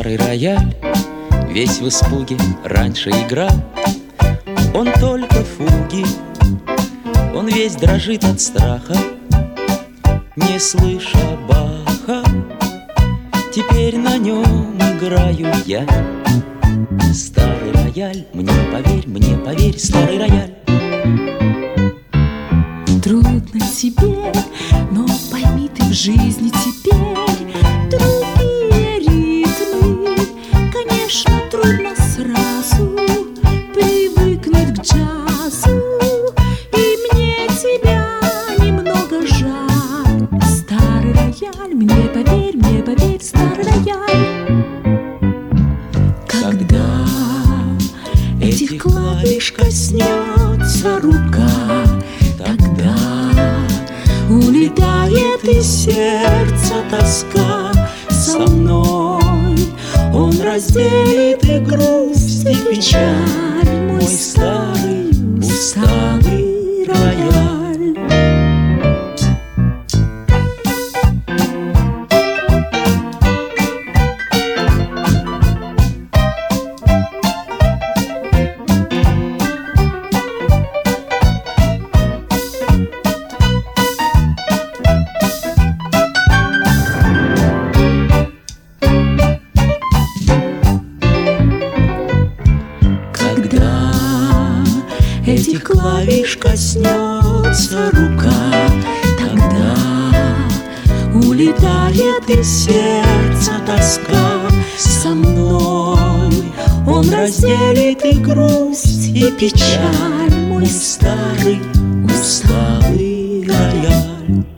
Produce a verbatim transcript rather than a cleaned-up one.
старый рояль весь в испуге раньше играл. Он только фуги, он весь дрожит от страха, не слыша Баха. Теперь на нем играю я. Старый рояль, мне поверь, мне поверь, старый рояль. Трудно тебе, но пойми ты, в жизни теперь другие ритмы. Конечно, трудно сразу привыкнуть к джазу, и мне тебя немного жаль. Старый рояль, мне поверь, мне поверь, старый рояль. Когда этих клавиш коснется рука, тогда улетает из сердца тоска. Со мной он разделит и грусть, и печаль, мой старый усталый рояль. Этих клавиш коснется рука, тогда улетает из сердца тоска. Со мной он разделит и грусть, и печаль, мой старый усталый рояль.